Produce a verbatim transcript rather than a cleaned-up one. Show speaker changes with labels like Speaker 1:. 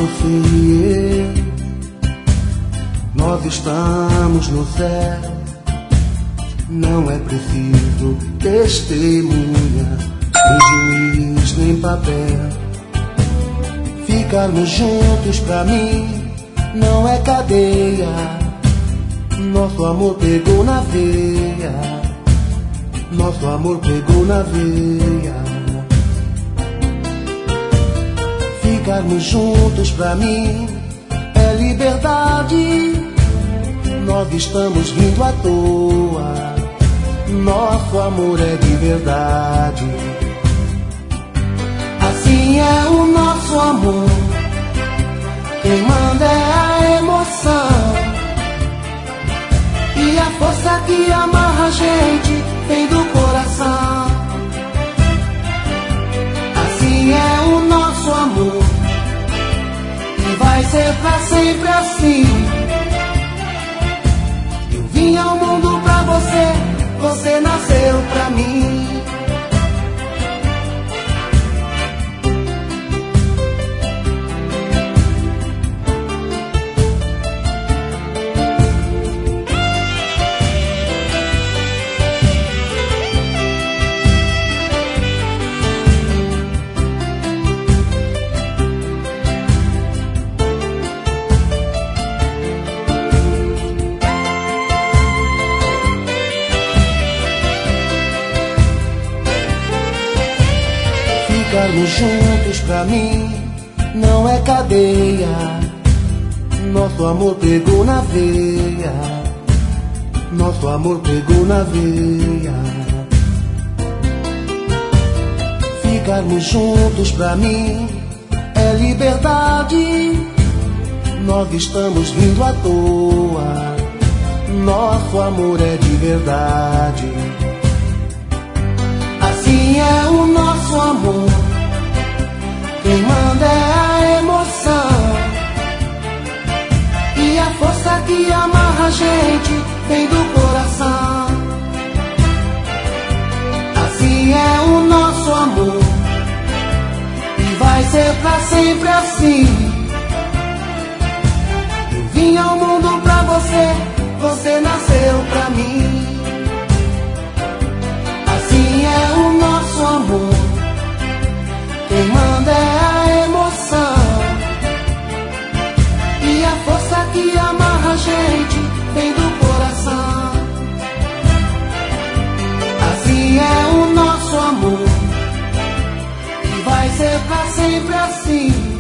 Speaker 1: você e eu, nós estamos no céu. Não é preciso testemunha, nem juiz, nem papel. Ficarmos juntos pra mim não é cadeia. Nosso amor pegou na veia, nosso amor pegou na veia. Ficarmos juntos pra mim é liberdade. Nós estamos rindo à toa, nosso amor é de verdade. Assim é o nosso amor, quem manda é a emoção. E a força que amarra a gente vem do coração. Assim é o nosso amor, e vai ser pra sempre assim. Eu vim ao mundo pra você, você nasceu pra mim. Ficarmos juntos pra mim não é cadeia. Nosso amor pegou na veia, nosso amor pegou na veia. Ficarmos juntos pra mim é liberdade. Nós estamos rindo à toa, nosso amor é de verdade. Assim é o nosso amor, quem manda é a emoção. E a força que amarra a gente vem do coração. Assim é o nosso amor, e vai ser pra sempre assim. Eu vim ao mundo pra você, você nasceu pra mim. Assim é o nosso amor, quem manda é a emoção. E a força que amarra a gente vem do coração. Assim é o nosso amor, e vai ser pra sempre assim.